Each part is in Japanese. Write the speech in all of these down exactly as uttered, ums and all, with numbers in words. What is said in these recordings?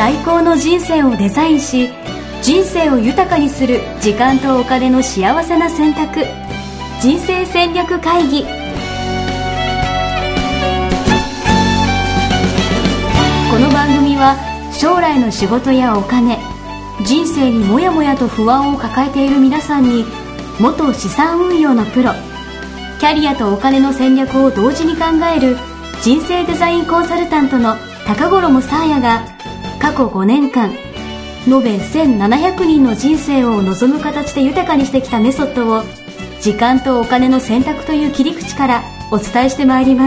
最高の人生をデザインし、人生を豊かにする時間とお金の幸せな選択、人生戦略会議。この番組は将来の仕事やお金、人生にもやもやと不安を抱えている皆さんに、元資産運用のプロ、キャリアとお金の戦略を同時に考える人生デザインコンサルタントの高頃もさあやが、過去ごねんかん延べせんななひゃくにんの人生を望む形で豊かにしてきたメソッドを、時間とお金の選択という切り口からお伝えしてまいります。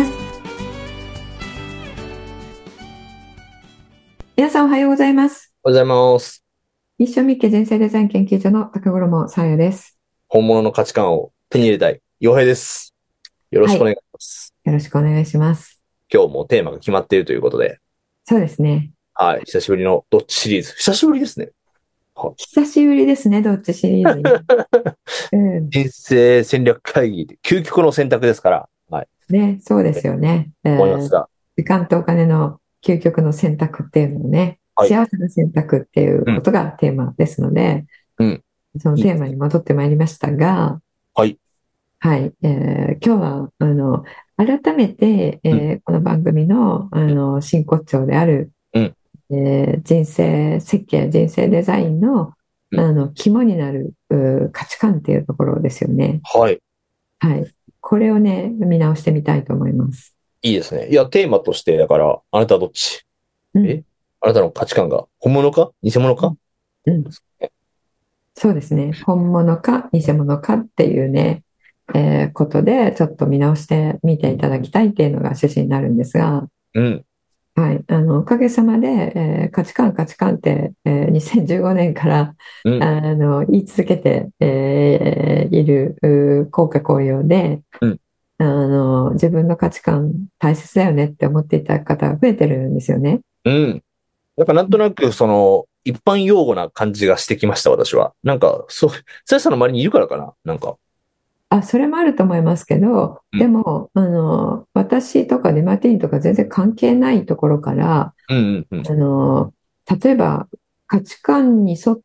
皆さんおはようございます。 おはようございます。 ミッションミッケ人生デザイン研究所の高頃もさあやです。 本物の価値観を手に入れたい陽平です。よろしくお願いします。 はい、よろしくお願いします。 今日もテーマが決まっているということで。 そうですね。 はい。久しぶりのどっちシリーズ。久しぶりですね。 はい、久しぶりですね、どっちシリーズに。 うん、人生戦略会議、究極の選択ですから。はい。 ね、そうですよね。 思いますが。 時間とお金の究極の選択っていうのをね、はい、幸せな選択っていうことがテーマですので、うん、そのテーマに戻ってまいりましたが、 はい。 はい。えー、今日は、あの、改めて、えーうん、この番組の、あの、真骨頂である、うんえー、人生設計、人生デザインの、うん、あの、肝になる価値観っていうところですよね。 はい。 はい。これをね、見直してみたいと思います。 いいですね。いや、テーマとして、だから、あなたはどっち、うん、えあなたの価値観が本物か偽物か、 うん、そうですね。本物か偽物かっていうね、えー、ことで、ちょっと見直してみていただきたいっていうのが趣旨になるんですが、 うん。 はい。あの、おかげさまで、えー、価値観、価値観って、えー、にせんじゅうごねんから、うん、あの、言い続けて、えー、いる、効果効用で、うん、あの、自分の価値観大切だよねって思っていただく方が増えてるんですよね。 うん。だからなんとなく、その、一般用語な感じがしてきました、私は。なんか、そう、さやさんの周りにいるからかななんか。 あ、それもあると思いますけど、うん、でも、あの、私とかデマティーンとか全然関係ないところから、うんうんうん、あの、例えば価値観に沿って、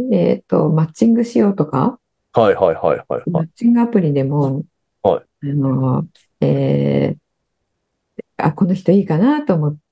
えっと、マッチングしようとか、 はいはいはいはい、はい。 マッチングアプリでも、はい、あの、えー、あ、この人いいかなと思って、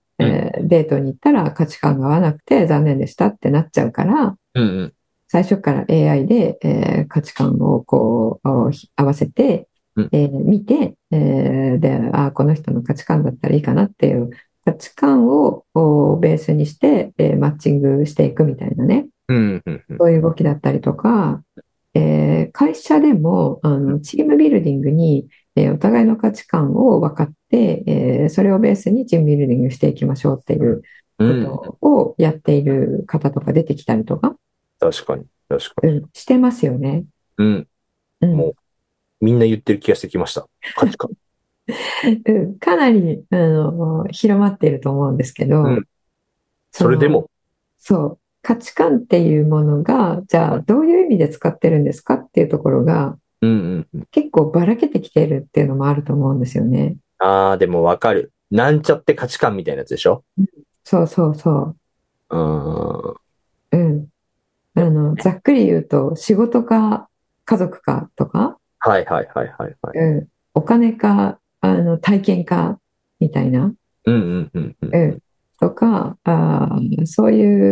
うん、えー、デートに行ったら価値観が合わなくて残念でしたってなっちゃうから、うんうん最初から エーアイ で、えー、価値観をこう合わせて、えー、見て、えー、で、あ、この人の価値観だったらいいかなっていう価値観をベースにして、えー、マッチングしていくみたいなね、うんうんうん、そういう動きだったりとか、えー、会社でもあのチームビルディングに、えー、お互いの価値観を分かって、えー、それをベースにチームビルディングしていきましょうっていうことをやっている方とか出てきたりとか、 確かに、確かに。 うん、してますよね。 うん。うん、もう、みんな言ってる気がしてきました。価値観。 うん、かなり、あの、広まっていると思うんですけど、うん、 それでも。 そう、価値観っていうものが、じゃあ、どういう意味で使ってるんですかっていうところが、うんうんうん、結構ばらけてきているっていうのもあると思うんですよね。 ああ、でもわかる。なんちゃって価値観みたいなやつでしょ、 うん、そうそうそう。うん。うん。あの、ざっくり言うと、仕事か家族かとか、 はいはいはいはい、はい。 うん。お金か、あの、体験か、みたいな。 うんうんうんうん。 うん。とか、あそういう、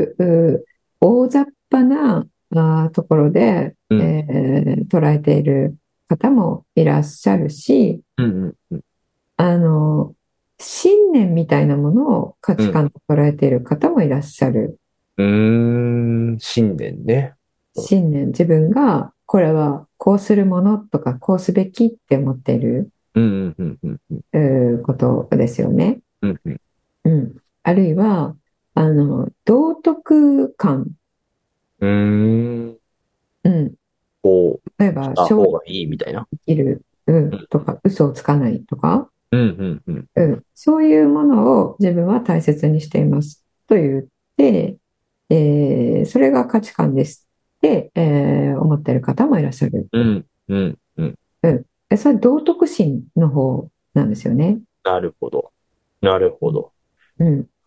う大雑把なあところで、うん、えー、捉えている方もいらっしゃるし、うんうんうん、あの、信念みたいなものを価値観と捉えている方もいらっしゃる。 うん、うーん、信念ね。 信念、自分がこれはこうするものとかこうすべきって思っていることですよね。うんうんうん、あるいはあの道徳観、 うーん、 うん、 こう例えばした方がいいみたいな、 生きる、うん、とか嘘をつかないとか、 うんうんうんうん、そういうものを自分は大切にしていますと言って、えー、それが価値観ですって、えー、思っている方もいらっしゃる。 うんうんうんうん、それは道徳心の方なんですよね。 なるほど。なるほど。 うん。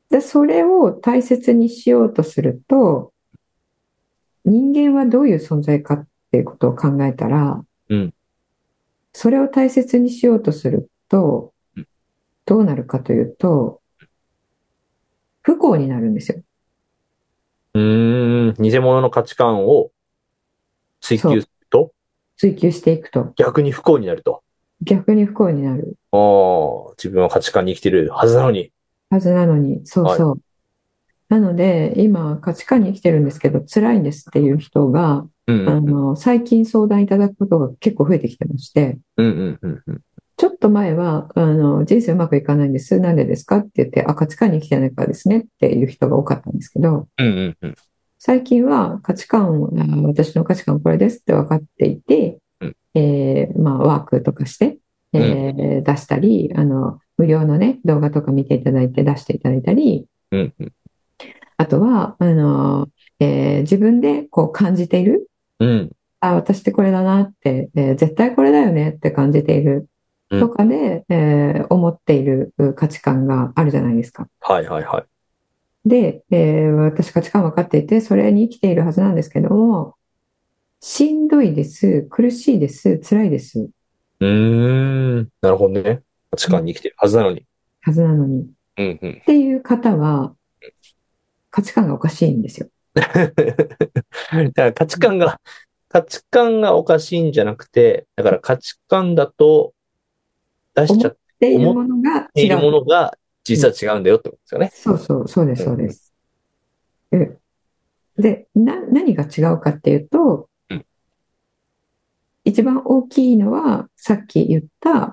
で、それを大切にしようとすると、人間はどういう存在かっていうことを考えたら、 うん。 それを大切にしようとすると、どうなるかというと、不幸になるんですよ。 うーん。偽物の価値観を追求すると追求していくと。 逆に不幸になると。 逆に不幸になる。 ああ、自分は価値観に生きてるはずなのに。 はずなのに、そうそう。はい、なので、今、価値観に生きてるんですけど、辛いんですっていう人が、うんうん、あの最近相談いただくことが結構増えてきてまして、 うんうんうんうん、 ちょっと前はあの、人生うまくいかないんです、なんでですかって言って、あ、価値観に生きてないからですねっていう人が多かったんですけど、 うんうんうん、 最近は価値観、私の価値観これですって分かっていて、うんえーまあ、ワークとかして、えーうん、出したり、あの無料の、ね、動画とか見ていただいて出していただいたり、 うんうん、 あとはあの、えー、自分でこう感じている、 うん、 あ、私ってこれだなって、えー、絶対これだよねって感じているとかで、うんえー、思っている価値観があるじゃないですか。 はいはいはい。 で、えー、私価値観分かっていて、それに生きているはずなんですけども、しんどいです、苦しいです、辛いです。 うーん、なるほどね。価値観に生きてるはずなのに。 はずなのに。 うんうん、 っていう方は、価値観がおかしいんですよ。 だから価値観が、価値観がおかしいんじゃなくて、だから価値観だと出しちゃって、 思っているものが違う。 いるものが実は違うんだよってことですよね。 うん、そうそう、そうです、そうです。うん、で、な、何が違うかっていうと、うん、一番大きいのは、さっき言った、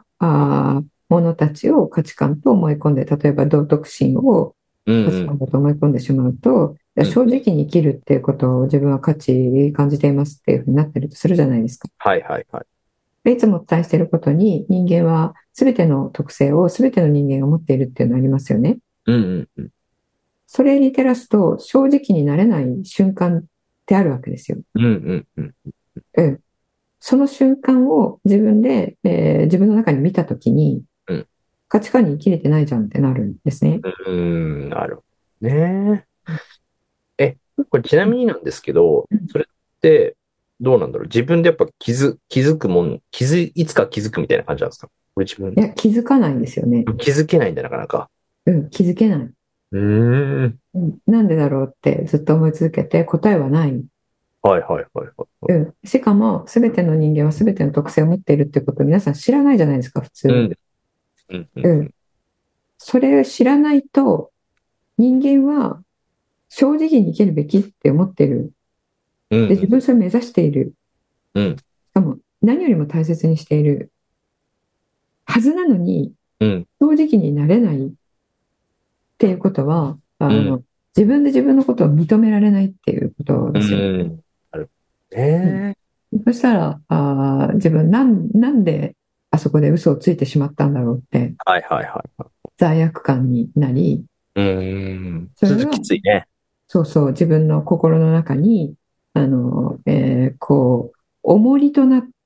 あものたちを価値観と思い込んで、例えば道徳心を価値観だと思い込んでしまうと、うんうん、正直に生きるっていうことを自分は価値感じていますっていうふうになってるとするじゃないですか。 はいはいはい。 いつもお伝えしていることに、人間は全ての特性を全ての人間が持っているっていうのがありますよね。 うんうんうん、 それに照らすと、正直になれない瞬間ってあるわけですよ。 うんうんうんうん、その瞬間を自分で、えー、自分の中に見たときに、うん、価値観に生きれてないじゃんってなるんですね。 うん、なるほどね。え、これちなみになんですけど、うん、それってどうなんだろう、自分でやっぱ気づ、気づくもん、気づ、いつか気づくみたいな感じなんですか？これ自分。 いや、気づかないんですよね。 気づけないんだ、なかなか。 うん、気づけない。 うーん。 なんでだろうってずっと思い続けて答えはない。 はいはいはいはい。 うん、しかも、すべての人間はすべての特性を持っているってことを皆さん知らないじゃないですか、普通。うんうんうんうん、 それを知らないと、人間は正直に生きるべきって思ってる。で、自分それを目指している。 うん、 しかも、何よりも大切にしているはずなのに、 うん、 正直になれないっていうことは、あの、うん、自分で自分のことを認められないっていうことですよ。うん、 なるほどね。 うん、そしたら、あ自分なん、なんであそこで嘘をついてしまったんだろうって、 はいはいはい。 罪悪感になり、 うん、それはきついね。 そうそう、自分の心の中に、あの、えー、こう、重りとなって、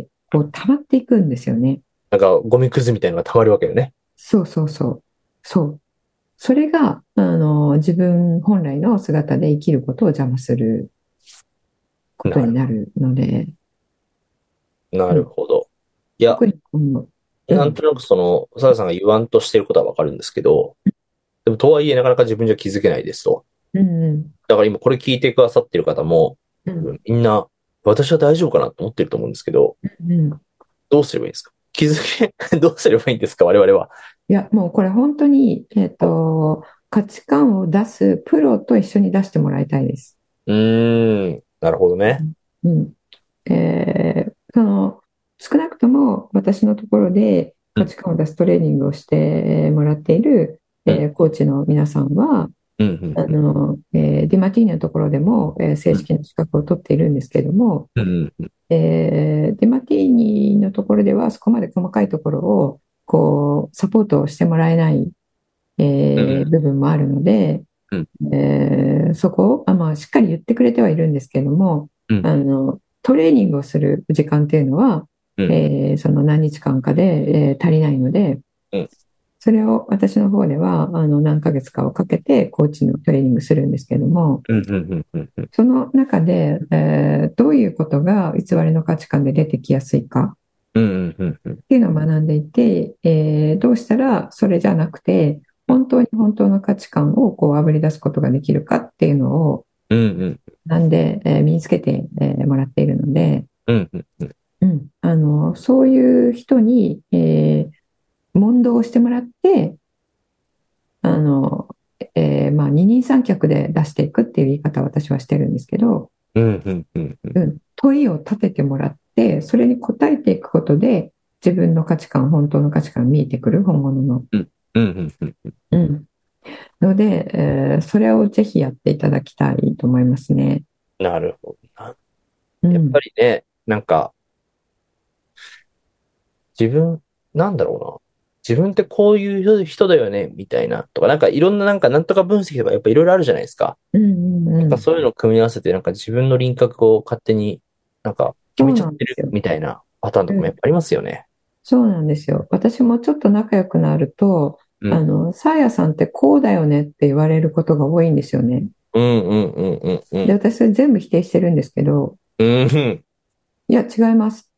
こう、溜まっていくんですよね。 なんか、ゴミくずみたいなのが溜まるわけよね。 そうそうそう。そう。それが、あの、自分本来の姿で生きることを邪魔することになるので。 なるほど。うん、いや、特にうん、なんとなくその、サラさんが言わんとしてることはわかるんですけど、でもとはいえなかなか自分じゃ気づけないですと。 うんうん、だから今これ聞いてくださってる方も、うん、みんな、私は大丈夫かなと思ってると思うんですけど、うん、どうすればいいんですか？気づけ、どうすればいいんですか我々は。 いや、もうこれ本当に、えっと、価値観を出すプロと一緒に出してもらいたいです。 うーん、なるほどね。 うん。えー、その、少なくとも私のところで価値観を出すトレーニングをしてもらっている、うん、えー、コーチの皆さんは、うんうんうん、あのえー、ディマティーニのところでも、えー、正式な資格を取っているんですけれども、うんうん、えー、ディマティーニのところではそこまで細かいところをこうサポートをしてもらえない、えーうん、部分もあるので、うんえー、そこをあ、まあ、しっかり言ってくれてはいるんですけれども、うん、あのトレーニングをする時間っていうのは、うんえー、その何日間かで、えー、足りないので、うん、 それを私の方では、あの、何ヶ月かをかけて、コーチのトレーニングするんですけれども、 うんうんうんうんうん。 その中で、えーどういうことが偽りの価値観で出てきやすいかうんうんうんうん。 っていうのを学んでいて、えーどうしたらそれじゃなくて、本当に本当の価値観をこうあぶり出すことができるかっていうのをうんうん学んで、えー身につけて、えーもらっているので、 うんうんうん。 うん、あの、そういう人に、えー問答をしてもらって、あの、えーまあ、二人三脚で出していくっていう言い方を私はしてるんですけど、 うんうんうんうん。 うん、問いを立ててもらって、それに答えていくことで、自分の価値観、本当の価値観が見えてくる、本物の。 うんうんうんうん。 うん。ので、えーそれをぜひやっていただきたいと思いますね。 なるほどな。やっぱうん。 りね、なんか、自分、なんだろうな。自分ってこういう人だよね、みたいな。とか、なんかいろんななんかなんとか分析とかやっぱいろいろあるじゃないですか。 うんうんなんうん。 かそういうのを組み合わせて、なんか自分の輪郭を勝手になんか決そうめちゃってるなんですよ。 みたいなパターンとかもやっぱありますよね。 そうなんですよ。私もちょっと仲良くなると、 うん。 あの、さあやさんってこうだよねって言われることが多いんですよね。 うんうんうんうんうで、 ん。 私それ全部否定してるんですけど、 うん。 いや、違います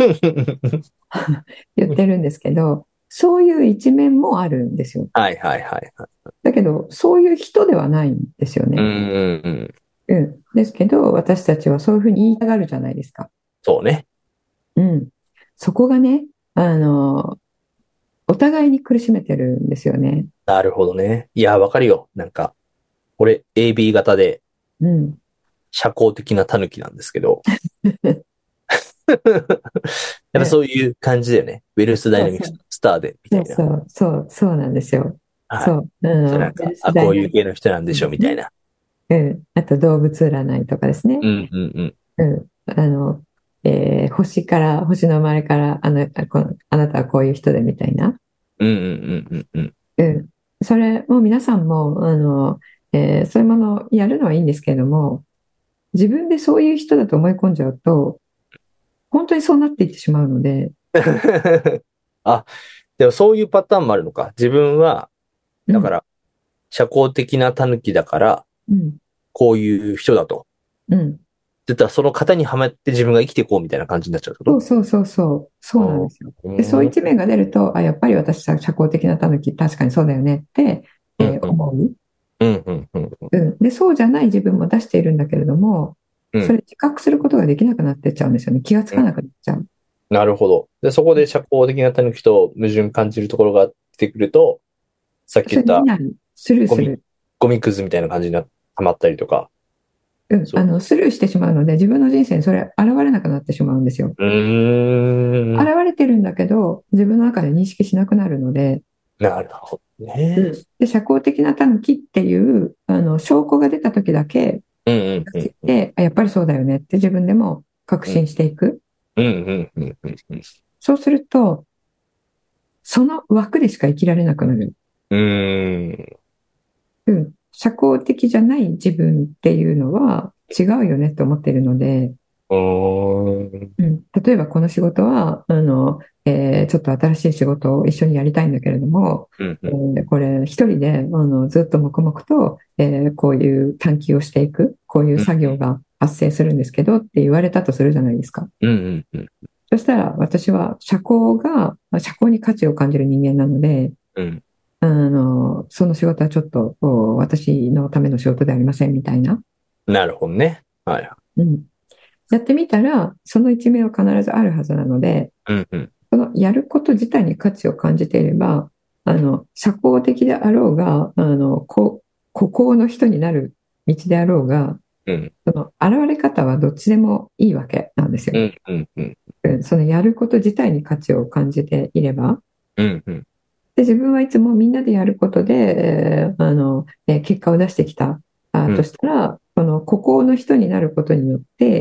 言ってるんですけど、そういう一面もあるんですよ。 はいはいはいはい。 だけど、そういう人ではないんですようんね。 うんうん。 うん。ですけど、私たちはそういうふうに言いたがるじゃないですか。 そうね。 うん。そこがね、あの、お互いに苦しめてるんですよね。 なるほどね。いや、わかるよ。なんか、俺 エービー 型でうん。 社交的な狸なんですけど、やっぱね、 そういう感じだよね。ウェルスダイナミックスそうそう。 スターで、みたいな。 そうそう、そう、そうなんですよ。 はい。 そう。あそうなの、 んか、 ベースあ、 ダイナミックこういう系の人なんでしょ、みですね。 たいな。 うん。あと動物占いとかですね。 うんうんうん。 うん。あの、えー星から、星の生まれから、あの、あこのあなたはこういう人でみたいな。 うんうんうんうんうん。 うん。それも皆さんも、あの、えーそういうものをやるのはいいんですけれども、自分でそういう人だと思い込んじゃうと、本当にそうなっていってしまうので、 あ、でもそういうパターンもあるのか。自分は、 うん、 だから、社交的な狸だから、 うん、 こういう人だと。 うん。 言ったら、その型にはまって自分が生きていこうみたいな感じになっちゃうってこそうそうそうそう、そうなんでと？ すよ。 うで、そういうん。 一面が出ると、あ、やっぱり私は社交的なタヌキ、確かにそうだよねって、えーうんうん思う。 うんうんうんうん。で、そうじゃない自分も出しているんだけれども、 うんそれ自覚することができなくなってっちゃうんですよね。気がつうん。 かなくなっちゃう。 なるほど。で、そこで社交的な狸と矛盾感じるところが出てくると、さっきそれ言った見ない、スルーゴミ、 する。 ゴミくずみたいな感じにな、はまったりとか。 うん。 そう。 あの、スルーしてしまうので、自分の人生にそれ現れなくなってしまうんですよ。 うーん。 現れてるんだけど、自分の中で認識しなくなるので、 なるほどね。 うん。で、社交的なタヌキっていう、あの、証拠が出た時だけ、 うんうんうんうん。 で、あやっぱりそうだよねって自分でも確信していく。 うんうんうんうんうんそうすると、その枠でしか生きられなくなる。 うーん。 うん。社交的じゃない自分っていうのは違うよねって思ってるので、 うーん。 うん。例えばこの仕事は、あの、えーちょっと新しい仕事を一緒にやりたいんだけれども、えうんうんーこれ一人で、あの、ずっと黙々と、えーこういう探求をしていく、こういう作業が発生するんですけどって言われたとするじゃないですか。 うんうんうんそしたら私は社交が、まあ社交に価値を感じる人間なので、 うんあの、その仕事はちょっとお私のための仕事ではありませんみたいな。 なるほどね。はい。 うん。やってみたら、その一面は必ずあるはずなので、 うんうんそのやること自体に価値を感じていれば、あの、社交的であろうが、あの、こ、孤高の人になる道であろうが、 うんその現れ方はどっちでもいいわけなんですよ。 うんうんうんうんそのやること自体に価値を感じていれば、 うんうんで、自分はいつもみんなでやることで、えーあの、えー結果を出してきた、あとうんしたら、この孤高の人になることによって、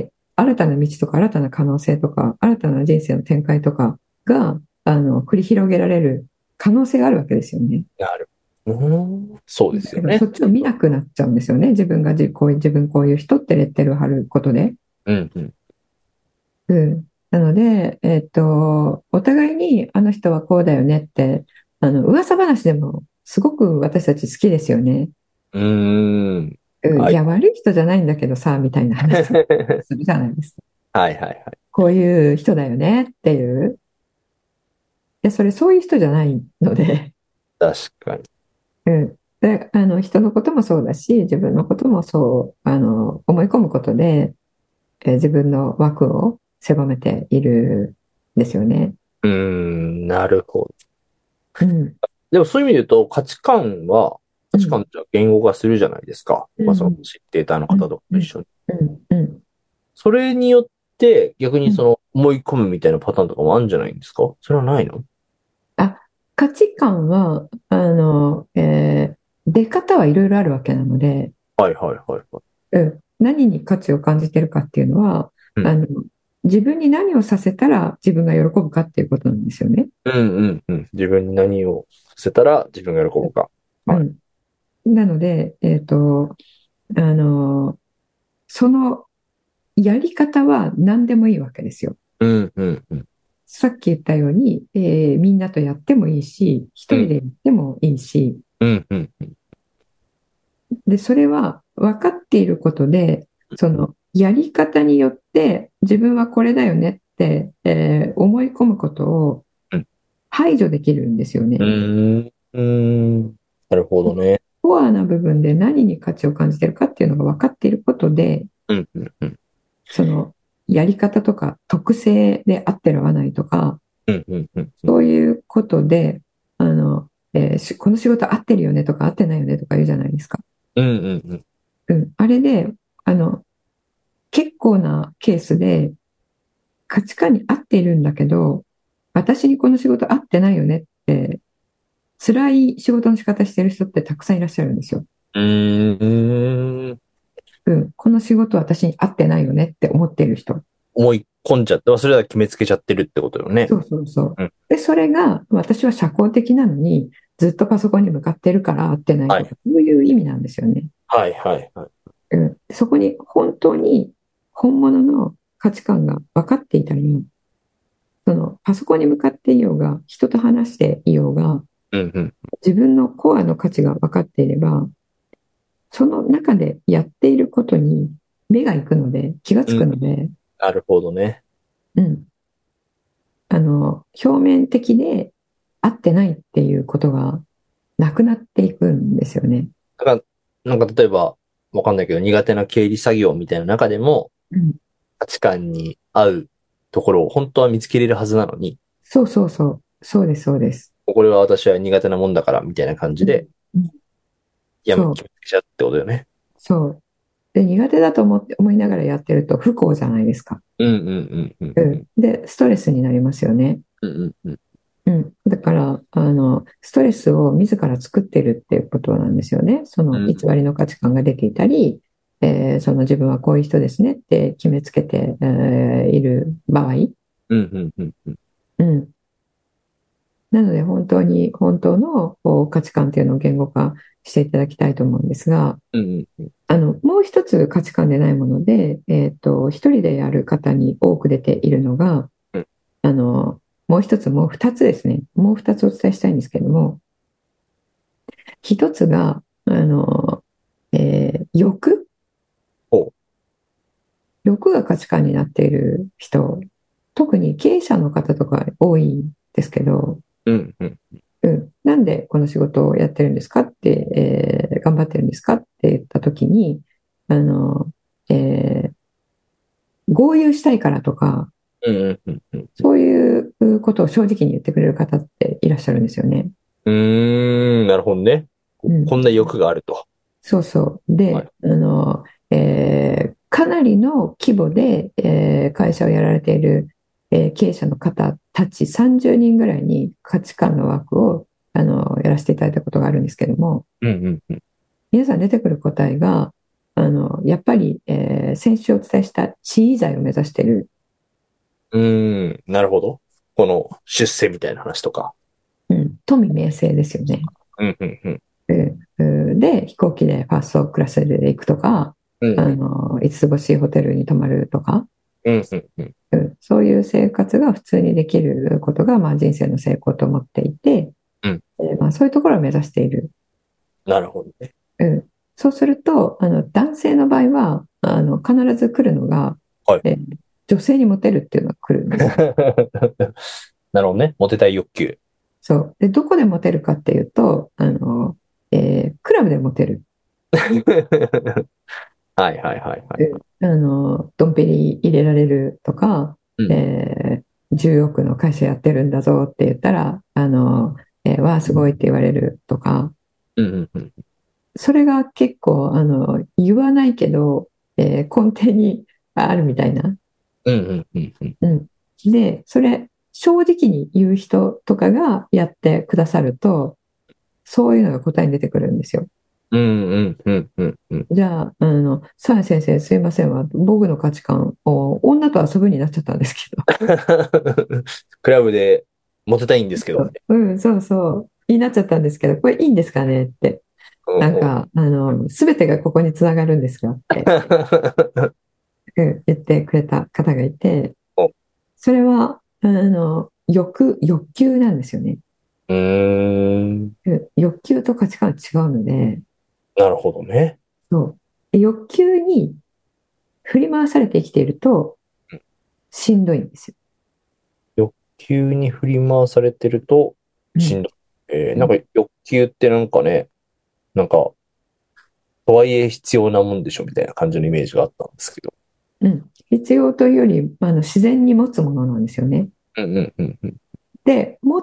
新たな道とか新たな可能性とか、新たな人生の展開とかが、あの、繰り広げられる可能性があるわけですよね。 なる。うーん。そうですよね。 だけど、そっちを見なくなっちゃうんですよね。自分がじこういう、自分こういう人ってレッテルを貼ることで。 うんうんうん。なので、えっと、お互いにあの人はこうだよねってあの、噂話でもすごく私たち好きですよね。 うーん。 うん、いや、悪い人じゃないんだけどさ、みたいな話するじゃないですか。 はいはいはい。 こういう人だよねっていう。で、それそういう人じゃないので、 確かに。 うん。で、あの、人のこともそうだし、自分のこともそう、あの、思い込むことで、えー自分の枠を狭めているんですよね。 うーん、なるほど。 うん。 でもそういう意味で言うと、価値観は、価値観じゃ言語化するじゃないですか。 うん、 まあその知っていたのうん、 方とかと一緒に。 うん、うん。 それによって逆うんにその思い込むみたいなパターンとかもあるんじゃないんですか？それはないの？ あ、価値観は、あの、えー出方はいろいろあるわけなので、 はいはいはいはい。 うん、何に価値を感じてるかっていうのは、 うんあの、自分に何をさせたら自分が喜ぶかっていうことなんですよね。 うんうんうん。自分に何をさせたら自分が喜ぶか。はい。 うん。なので、えっと、あの、そのやり方は何でもいいわけですよ。 うんうんうん。 さっき言ったように、えーみんなとやってもいいし、一人でやってもいいし、 うんうんうん。 で、それは分かっていることで、そのやり方によって自分はこれだよねって、えー思い込むことをうん排除できるんですよね。 うーん。うーん。なるほどね。 コアな部分で何に価値を感じているかっていうのが分かっていることで、 うんうんうん。 そのやり方とか特性で合ってる合わないとか、 うんうんうん。 そういうことで、あの、えーしこの仕事合ってるよねとか合ってないよねとか言うじゃないですか。 うんうんうん。 うん。あれで、あの、結構なケースで価値観に合っているんだけど、私にこの仕事合ってないよねって、辛い仕事の仕方してる人ってたくさんいらっしゃるんですよ。 うーん。 うん。この仕事私に合ってないよねって思っている人。 思い込んじゃって、それは決めつけちゃってるってことよね。 そうそうそううん。 で、それが私は社交的なのにずっとパソコンに向かってるから合ってないはい。 とか、そういう意味なんですよね。 はいはいはい。 うん、そこに本当に本物の価値観が分かっていたり、そのパソコンに向かっていようが、人と話していようが、 うんうん。 自分のコアの価値が分かっていれば、その中でやっていることに目が行くので、気がつくので、 なるほどね。 うん、あの、表面的で合ってないっていうことがなくなっていくんですよね。 だから、なんか例えば、わかんないけど、苦手な経理作業みたいな中でも、 うん、 価値観に合うところを本当は見つけれるはずなのに、 そうそうそう、そうです、そうです。 これは私は苦手なもんだから、みたいな感じで、 うん、 やめ、 そう、 決めつけちゃうってことだよね。 そう。で、苦手だと思って、思いながらやってると不幸じゃないですか。 うんうんうんうんううん。 ん。で、ストレスになりますよね。 うんうんうん。 うん。だから、あの、ストレスを自ら作ってるっていうことなんですよね。その偽りの価値観が出ていたり、えーその自分はこういう人ですねって決めつけて、えーいる場合。 うんうんうんうん。 うん。なので、本当に、本当のこう価値観っていうのを言語化していただきたいと思うんですが、 うんうんうん。 あの、もう一つ価値観でないもので、えっと、一人でやる方に多く出ているのが、 うんあの、もう一つ、もう二つですね。もう二つお伝えしたいんですけども、一つが、あの、えー欲ほ欲が価値観になっている人、特に経営者の方とか多いんですけど、 う。うんうん。 うん、なんでこの仕事をやってるんですかって、えー頑張ってるんですかって言ったときに、あの、えー豪遊したいからとか、 うんうんうんうん。 そういうことを正直に言ってくれる方っていらっしゃるんですよね。 うーん、なるほどね。こうん、 こんな欲があると。 そうそう。で、 はいあの、えーかなりの規模で、えー会社をやられている、えー経営者の方たちさんじゅうにんぐらいに価値観の枠をあのやらせていただいたことがあるんですけども、 うんうんうん。 皆さん出てくる答えが、あの、やっぱり、えー先週お伝えした地位財を目指している。 うーん、なるほど。この出世みたいな話とか。 うん、富名声ですよね。 うんうんうん。 うんで、飛行機でファーストクラスで行くとか、 うんあの、五つ星ホテルに泊まるとか、 うんうんうん。 うんそういう生活が普通にできることが、まあ、人生の成功と思っていて、 うんまあ、そういうところを目指している。 なるほどね。 うん、そうすると、あの男性の場合はあの必ず来るのが、 はい、 えー女性にモテるっていうのが来るんですよ。 なるほどね。モテたい欲求。 そうで、どこでモテるかっていうと、あの、えークラブでモテる。 はいはいはいはい。 あのドンペリ入れられるとか、 うん、 えーじゅうおくの会社やってるんだぞって言ったら、あの、えー、わあすごいって言われるとか、 うんうんうん、 それが結構あの言わないけど、えー根底にあるみたいな。 うんうんうんうん、 うん、で、それ正直に言う人とかがやってくださると、そういうのが答えに出てくるんですよ。 うんうんうんうんうん。 じゃあ、あの、さや先生すいませんわ。僕の価値観を女と遊ぶになっちゃったんですけど。 クラブでモテたいんですけど。 うん、そうそう。になっちゃったんですけど、これいいんですかねって。なんか、あの、すべてがここにつながるんですがって、うん、言ってくれた方がいて、それは、あの、欲、欲求なんですよね。 うーん。 欲求と価値観は違うので、 なるほどね。 そう。欲求に振り回されて生きていると、しんどいんですよ。 欲求に振り回されてると、しんどい。うん、えー、なんか欲求ってなんかね、なんか、とはいえ必要なもんでしょみたいな感じのイメージがあったんですけど。 うん。必要というより、あの、自然に持つものなんですよね。 うんうんうんうん。 で、持って、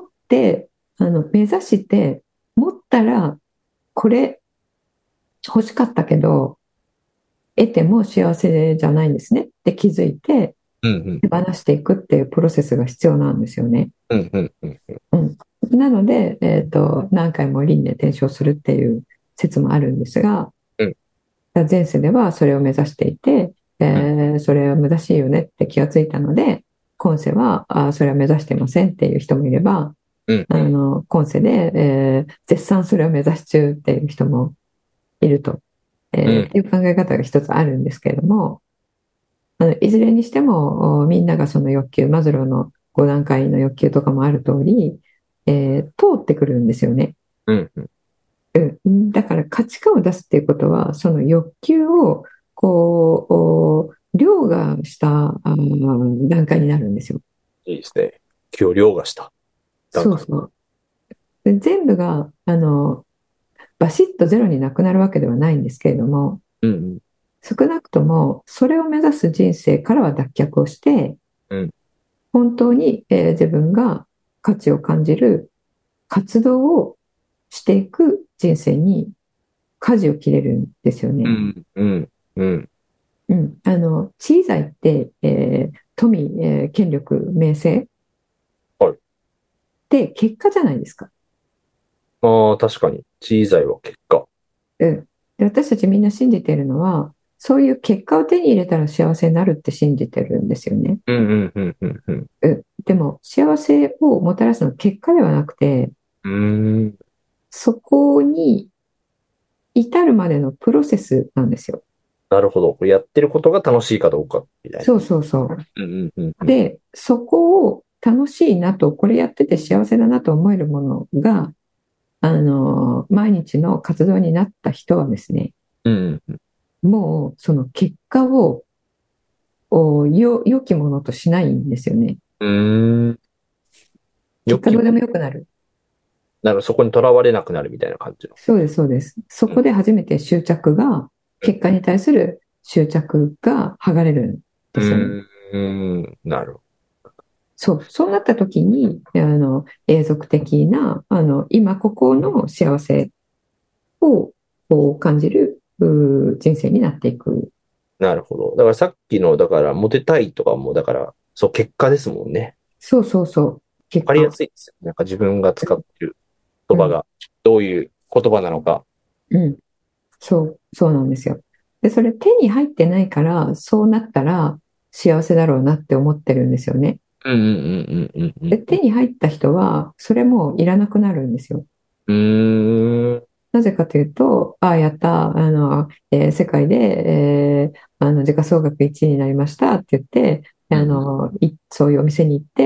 あの、目指して、持ったら、これ欲しかったけど、得ても幸せじゃないんですねって気づいて、 うん手放していくっていうプロセスが必要なんですよね。 うんうんうんうん。なので、えっと、何回も輪廻転生するっていう説もあるんですが、 うん。 前世ではそれを目指していて、えーそれは無駄しいよねって気がついたので、今世はあそれは目指してませんっていう人もいれば、 うんあの今世で、えー絶賛それを目指し中っていう人もいると、えーうんっていう考え方が一つあるんですけれども、あのいずれにしてもおみんながその欲求、マズローのご段階の欲求とかもある通り、えー通ってくるんですよね。 うんうん。 うん、だから価値観を出すっていうことは、その欲求をこう凌駕したあー段階になるんですよ。 いいですね。今日凌駕した段階。 そうそう。で全部があのバシッとゼロになくなるわけではないんですけれども、 うん少なくともそれを目指す人生からは脱却をして、 うん。 本当に、えー自分が価値を感じる活動をしていく人生に舵を切れるんですよね。 うんうんうんうん、あの小さいって、えー富、えー権力、名声はいって結果じゃないですか。 ああ、確かに。小さいは結果。 うん、で私たちみんな信じているのは、そういう結果を手に入れたら幸せになるって信じてるんですよね。 うんうんうんうんうん。 うん、でも幸せをもたらすのは結果ではなくて、 うーん。 そこに至るまでのプロセスなんですよ。 なるほど。これやってることが楽しいかどうか、みたいな。 そうそうそう。 うんうんうんうん。 で、そこを楽しいなと、これやってて幸せだなと思えるものが、あの、毎日の活動になった人はですね、 うんうんもうその結果をおよ良きものとしないんですよね。 うん。うーん。よき、 結果どうでもよくなる。 なるそこにとらわれなくなるみたいな感じの。 そうです、そうです。そこで初めて執着が、結果に対する執着が剥がれるんですよね。 うーん。なるほそう、そうなった時に、あの、永続的な、あの、今ここの幸せをこう感じるうー人生になっていく。 ど。なるほど。だからさっきの、だから、モテたいとかも、だから、そう、結果ですもんね。 そうそうそう。 わ結かりや果。 すいですよ。なんか自分が使ってる言葉が、どういう言葉なのか。 うん。そう、そうなんですよ。で、それ手に入ってないから、そうなったら幸せだろうなって思ってるんですよね。 うんうんうんうんうんで、手に入った人は、それもいらなくなるんですよ。 うん。うーん。 なぜかというと、ああ、やった、あの、えー世界で、えーあの、時価総額いちいになりましたって言って、あの、いそういうお店に行って、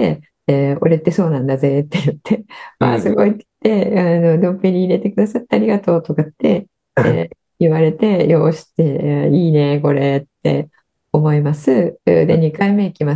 えー俺ってそうなんだぜって言って、まあ、すごいって言って、あの、ドンペリ入れてくださってありがとうとかって、えー言われて、よしって、えーいいね、これって思います。で、にかいめ行きます。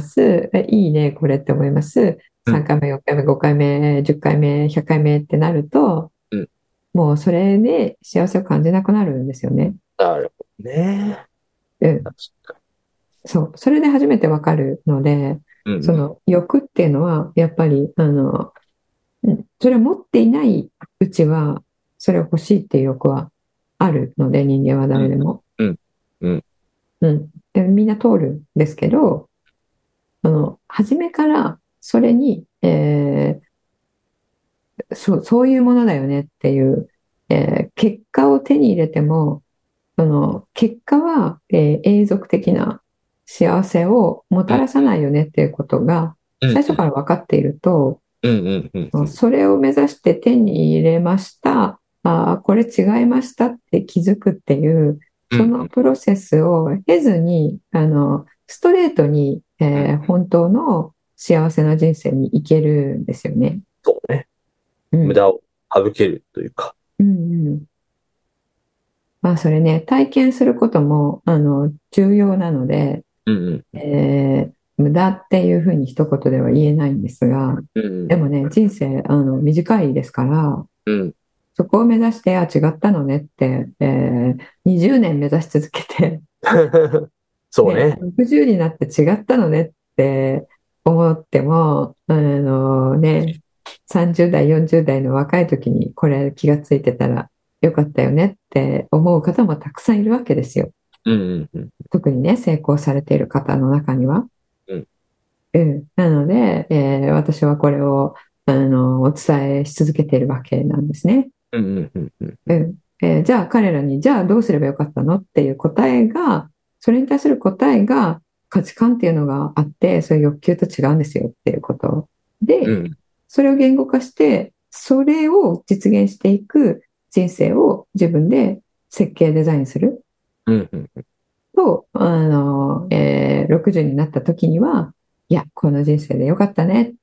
えいいね、これって思います。 うんさんかいめ、よんかいめ、ごかいめ、じゅっかいめ、ひゃっかいめってなると、 うん。 もうそれで幸せを感じなくなるんですよね。 なるほどね。 うん。 確かそう。それで初めてわかるので、 に。うんうん。 その欲っていうのは、やっぱり、あの、うんそれを持っていないうちは、それを欲しいっていう欲はあるので、人間はうん誰でも。 うん。うん。 うん。で、みんな通るんですけど、あの、初めからそれに、えーそう、そういうものだよねっていう、えー結果を手に入れても、その結果は、えー永続的な幸せをもたらさないよねっていうことがうん最初から分かっていると、 うんうんうんうん。 それを目指して手に入れました、あーこれ違いましたって気づくっていう、そのうんうん。 プロセスを経ずに、あの、ストレートに、えー本当の幸せな人生に行けるんですよね。 そうね。 うん。 無駄を省けるというか。 うんうん。まあ、それね、体験することも、あの、重要なので、 うんえー無駄っていうふうに一言では言えないんですが、 うん。うんでもね、人生、あの、短いですから、 うん。 そこを目指して、あ、違ったのねって、えーにじゅうねん目指し続けて、ね、 そうね。 ろくじゅうになって違ったのねって思っても、あのね、さんじゅう代、よんじゅう代の若い時にこれ気がついてたらよかったよねって思う方もたくさんいるわけですよ。 うんうんうん。 特にね、成功されている方の中には。 うんうん、なので、えー私はこれをあのお伝えし続けているわけなんですね。 うんうんうんうん。 うんえーじゃあ彼らに、じゃあどうすればよかったのっていう答えが、それに対する答えが価値観っていうのがあって、そういう欲求と違うんですよっていうことで、 うんそれを言語化して、それを実現していく人生を自分で設計デザインするうんうん。 と、あの、えーろくじゅうになった時には、いや、この人生でよかったねって、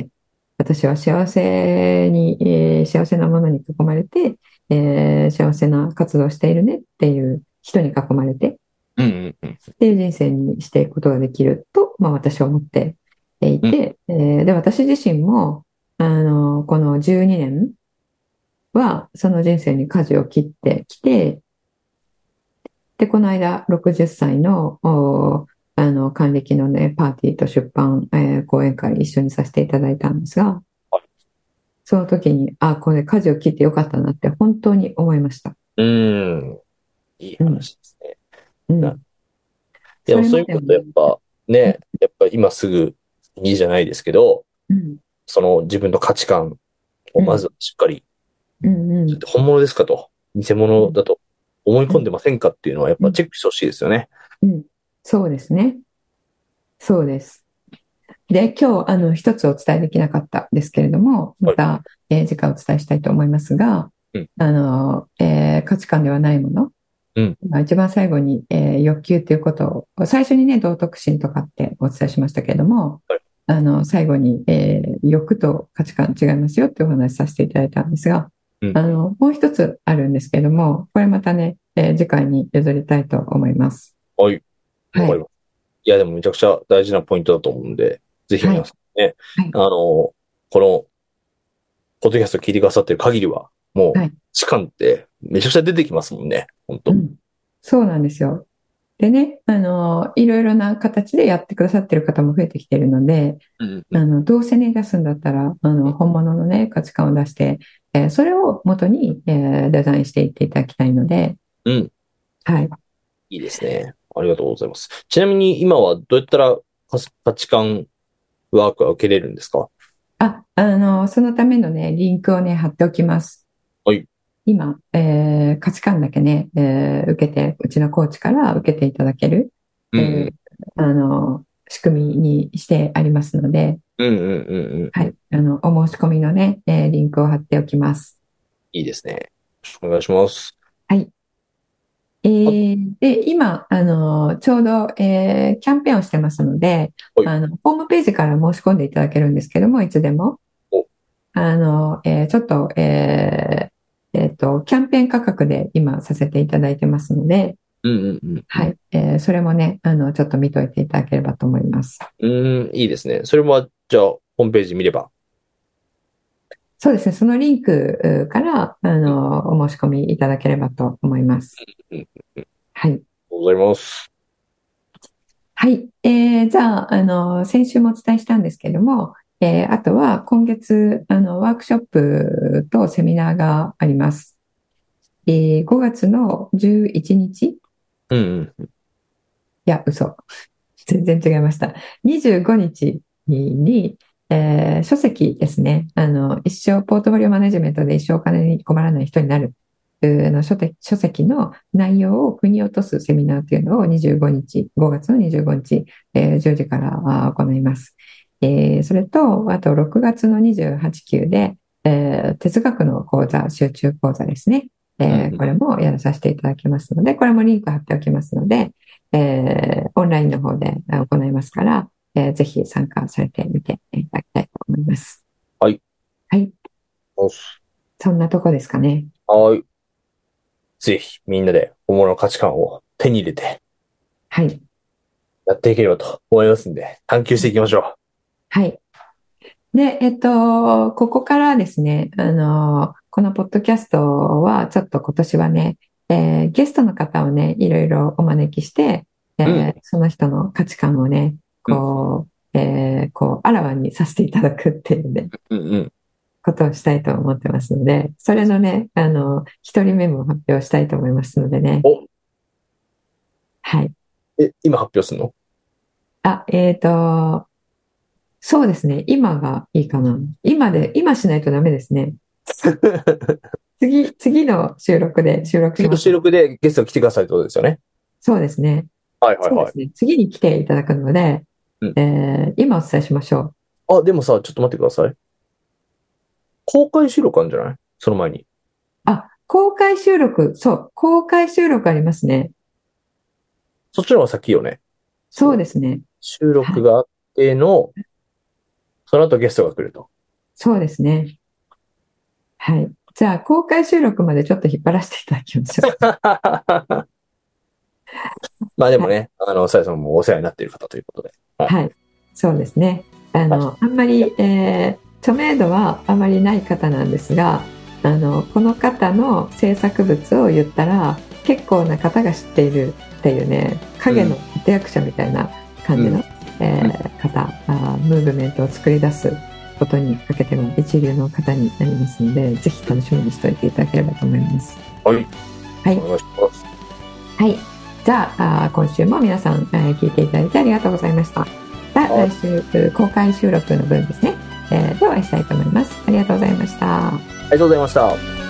私は幸せに、えー幸せなものに囲まれて、えー幸せな活動をしているねっていう人に囲まれて、 うんうんうん。 っていう人生にしていくことができると、まあ私は思っていうんて、えーで、私自身も、あの、このじゅうにねんは、その人生に舵を切ってきて、で、この間、ろくじゅっさいの、おあの、還暦のね、パーティーと出版、えー講演会一緒にさせていただいたんですが、その時に、あ、これ舵を切ってよかったなって本当に思いました。 うん。いいうん、 話ですね。なうん。 でもそれまでも、 そういうことやっぱね、やっぱ今すぐにじゃないですけど、 うん、 その自分の価値観をうん、 まずしっかり、 うん、うん、 本物ですかと、偽物だと思いうん、 込んでませんかっていうのはやっうん、 ぱチェックしてほしいですよね。 うん。そうですね。そうです。で、今日、あの、一つお伝えできなかったですけれども、まはい。 た、えー次回お伝えしたいと思いますが、 うん。 あの、えー価値観ではないもの、 うん。 まあ、一番最後に、えー欲求ということを、最初にね、道徳心とかってお伝えしましたけれども、 はい。 あの、最後に、えー欲と価値観違いますよってお話しさせていただいたんですが、 うん。 あの、もう一つあるんですけれども、これまたね、えー次回に譲りたいと思います。 はい。わはい。 かります。いや、でもめちゃくちゃ大事なポイントだと思うんで、ぜひはい。 皆さんね、 はい。 あの、この、ポッドキャスト聞いてくださってる限りは、もう、 はい。 価値観ってめちゃくちゃ出てきますもんね。本当。 うん。そうなんですよ。でね、あの、いろいろな形でやってくださってる方も増えてきてるので、 うんうんあの、どうせね、出すんだったら、あの、本物のね、価値観を出して、えーそれを元に、えーデザインしていっていただきたいので、 うん。うん。 はい。 いいですね。ありがとうございます。ちなみに今はどうやったら価価値観ワークは受けれるんですか？ あ、あの、そのためのね、リンクをね、貼っておきます。 はい。 今、えー価値観だけね、えー受けて、うちのコーチから受けていただける、 うんうえーん。 あの、仕組みにしてありますので、 うんうんうんうん。 はい。あの、お申し込みのね、えーリンクを貼っておきます。 いいですね。お願いします。 はい。 えー、で、今、あの、ちょうど、えー、キャンペーンをしてますので、あの、ホームページから申し込んでいただけるんですけども、いつでも。あの、えー、ちょっと、えー、えっと、キャンペーン価格で今させていただいてますので、 うんうんうん。 はい。えー、それもね、あの、ちょっと見といていただければと思います。 うん、いいですね。それも、じゃあ、ホームページ見れば。 そうですね。そのリンクから、あの、お申し込みいただければと思います。 うんうんうん、 はい。ありがとうございます。 はい。えー、じゃあ、あの、先週もお伝えしたんですけども、えー、あとは今月、あの、ワークショップとセミナーがあります。えー、ごがつのじゅういちにち、 うんうんうん、 いや、嘘。全然違いました。にじゅうごにちに、えー、書籍ですね。あの、一生ポートフォリオマネジメントで一生お金に困らない人になる。の書籍書籍の内容を腑に落とすセミナーというのをにじゅうごにち、ごがつのにじゅうごにち、えー、じゅうじから行います。えー、それと、あとろくがつのにじゅうはち、きゅうで、えー、哲学の講座、集中講座ですね。えー、これもやらさせていただきますので、これもリンク貼っておきますので、えー、オンラインの方で行いますから、えー、ぜひ参加されてみていただきたいと思います。 はい。 はい。そんなとこですかね。 はい。ぜひみんなで本物の価値観を手に入れて、 はい。 やっていければと思いますんで、探求していきましょう。 はい。で、えっと、ここからですね、あの、このポッドキャストはちょっと今年はね、えー、ゲストの方をね、いろいろお招きして、えーうん、その人の価値観をね、こう、うん、えー、こう、あらわにさせていただくっていうね、うんうん、ことをしたいと思ってますので、それのね、あの、一人目も発表したいと思いますのでね。 お、 はい。 え、今発表するの？ あ、えっと、そうですね。今がいいかな。今で、今しないとダメですね。次、次の収録で収録します。 次の収録でゲスト来てくださいってことですよね。 そうですね。 はいはいはい。そうですね。次に来ていただくので、うん、えー、今お伝えしましょう。あ、でもさ、ちょっと待ってください。公開収録あるんじゃない？その前に。 あ、公開収録、そう、公開収録ありますね。 そっちの方が先よね。 そうですね。 収録があっての、はい、その後ゲストが来ると。 そうですね。はい。じゃあ、公開収録までちょっと引っ張らせていただきましょう。 まあでもね、はい、あの、さやさんもお世話になっている方ということで。 はい。はい、そうですね。あの、はい、あんまり、えー、著名度はあまりない方なんですが、あの、この方の制作物を言ったら、結構な方が知っているっていうね、影の立役者みたいな感じの、うん、えー、方あ、ムーブメントを作り出すことにかけても一流の方になりますので、ぜひ楽しみにしておいていただければと思います。 はい。 はい。 お願いします。 はい。じゃあ、あ今週も皆さん、えー、聞いていただいてありがとうございました。来週、公開収録の分ですね、えー、でお会いしたいと思います。ありがとうございました。 ありがとうございました。